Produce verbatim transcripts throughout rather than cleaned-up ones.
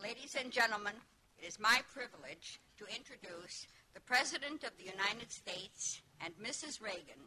Ladies and gentlemen, it is my privilege to introduce the President of the United States and Missus Reagan.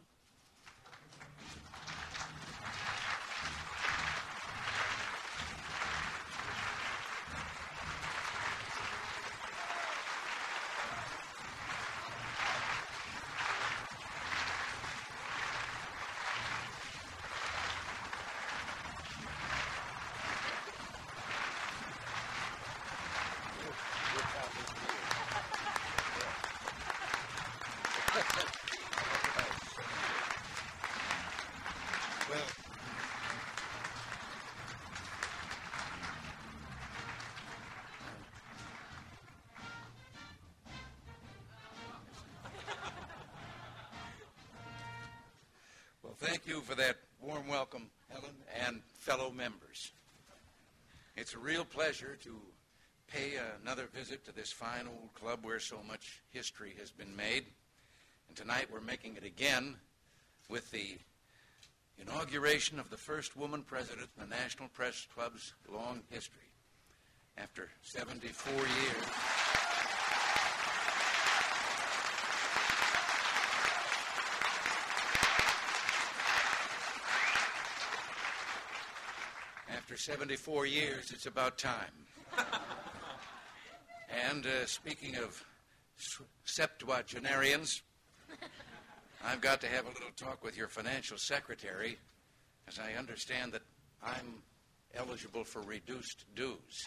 Thank you for that warm welcome, Helen, and fellow members. It's a real pleasure to pay another visit to this fine old club where so much history has been made. And tonight we're making it again with the inauguration of the first woman president in the National Press Club's long history. After seventy-four years... After seventy-four years, it's about time. And uh, speaking of septuagenarians, I've got to have a little talk with your financial secretary, as I understand that I'm eligible for reduced dues.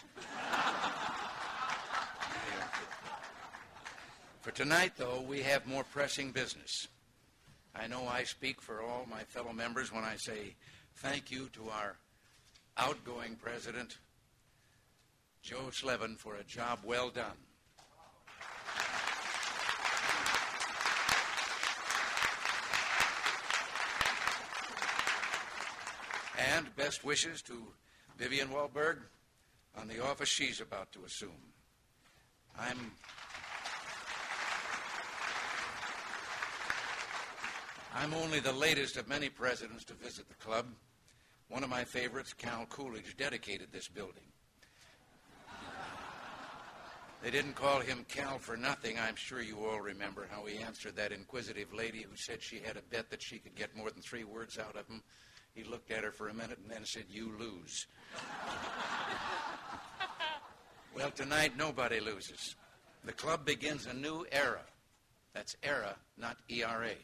For tonight, though, we have more pressing business. I know I speak for all my fellow members when I say thank you to our outgoing President, Joe Slevin, for a job well done. And best wishes to Vivian Wahlberg on the office she's about to assume. I'm I'm only the latest of many presidents to visit the club. One of my favorites, Cal Coolidge, dedicated this building. They didn't call him Cal for nothing. I'm sure you all remember how he answered that inquisitive lady who said she had a bet that she could get more than three words out of him. He looked at her for a minute and then said, "You lose." Well, tonight nobody loses. The club begins a new era. That's era, not E R A.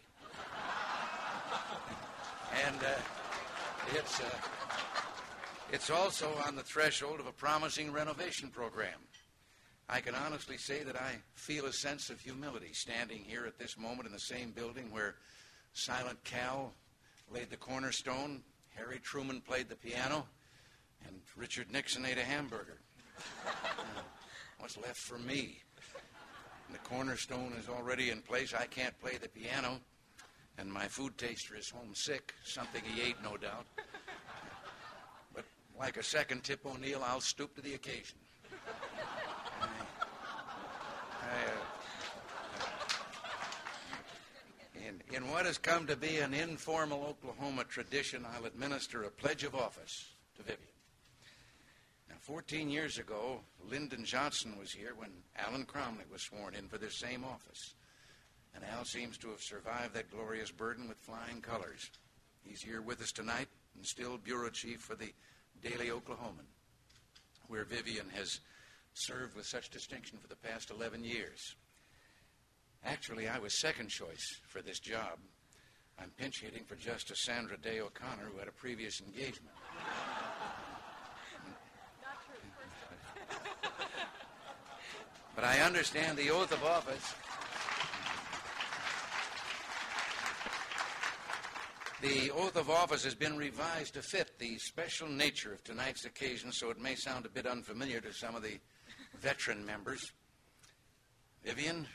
And... Uh, It's, uh, it's also on the threshold of a promising renovation program. I can honestly say that I feel a sense of humility standing here at this moment in the same building where Silent Cal laid the cornerstone, Harry Truman played the piano, and Richard Nixon ate a hamburger. Uh, what's left for me? The cornerstone is already in place. I can't play the piano. And my food taster is homesick, something he ate, no doubt. But like a second Tip O'Neill, I'll stoop to the occasion. I, I, uh, in, in what has come to be an informal Oklahoma tradition, I'll administer a pledge of office to Vivian. Now, fourteen years ago, Lyndon Johnson was here when Alan Cromley was sworn in for this same office. And Al seems to have survived that glorious burden with flying colors. He's here with us tonight and still bureau chief for the Daily Oklahoman, where Vivian has served with such distinction for the past eleven years. Actually, I was second choice for this job. I'm pinch hitting for Justice Sandra Day O'Connor, who had a previous engagement. Not true. But I understand the oath of office... The oath of office has been revised to fit the special nature of tonight's occasion, so it may sound a bit unfamiliar to some of the veteran members. Vivian,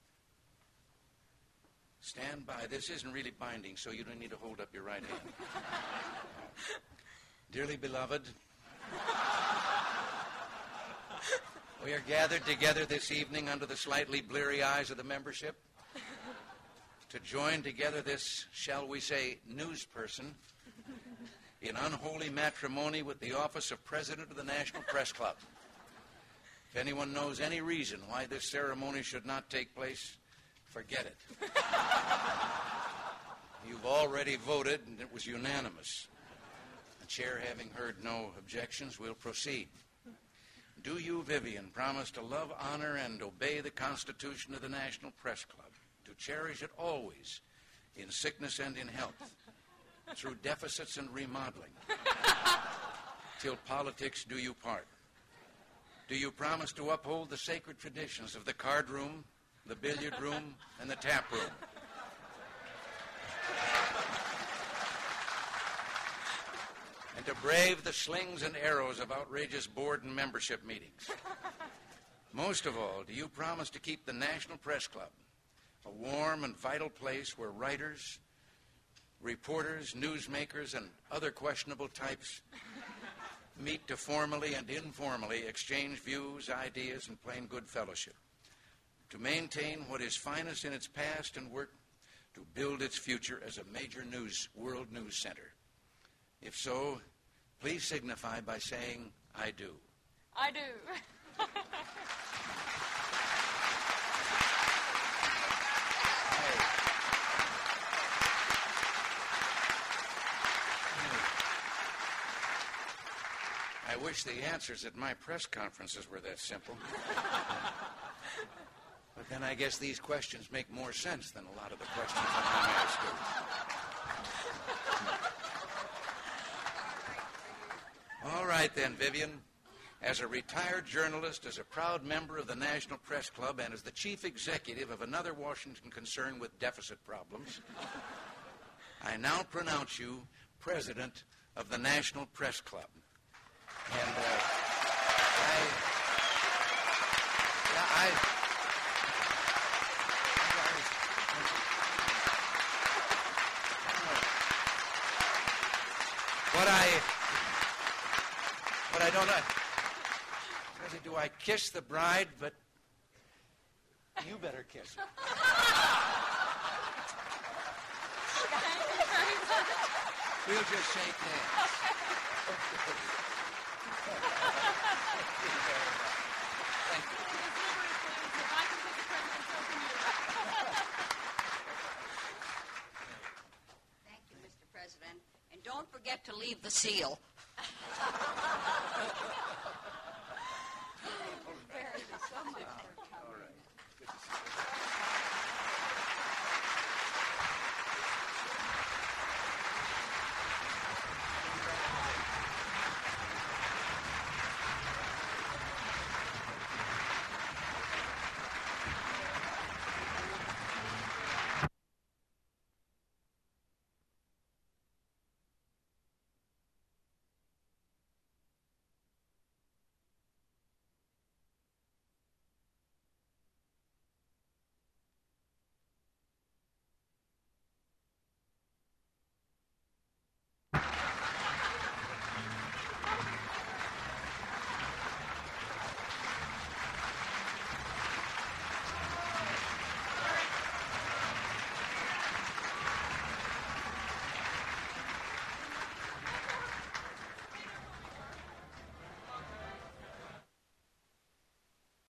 stand by. This isn't really binding, so you don't need to hold up your right hand. Dearly beloved, we are gathered together this evening under the slightly bleary eyes of the membership to join together this, shall we say, news person in unholy matrimony with the office of President of the National Press Club. If anyone knows any reason why this ceremony should not take place, forget it. You've already voted, and it was unanimous. The chair having heard no objections, will proceed. Do you, Vivian, promise to love, honor, and obey the Constitution of the National Press Club, to cherish it always, in sickness and in health, through deficits and remodeling, till politics do you part? Do you promise to uphold the sacred traditions of the card room, the billiard room, and the tap room? And to brave the slings and arrows of outrageous board and membership meetings? Most of all, do you promise to keep the National Press Club a warm and vital place where writers, reporters, newsmakers, and other questionable types meet to formally and informally exchange views, ideas, and plain good fellowship, to maintain what is finest in its past and work to build its future as a major news, world news center? If so, please signify by saying, I do. I do. I wish the answers at my press conferences were that simple. But then I guess these questions make more sense than a lot of the questions I'm asking. All right then, Vivian. As a retired journalist, as a proud member of the National Press Club, and as the chief executive of another Washington concern with deficit problems, I now pronounce you president of the National Press Club. And uh, I, yeah, I, what I, what I don't know, do I kiss the bride? But you better kiss her. We'll just shake hands. Thank you. Thank you, Mister President. And don't forget to leave the seal.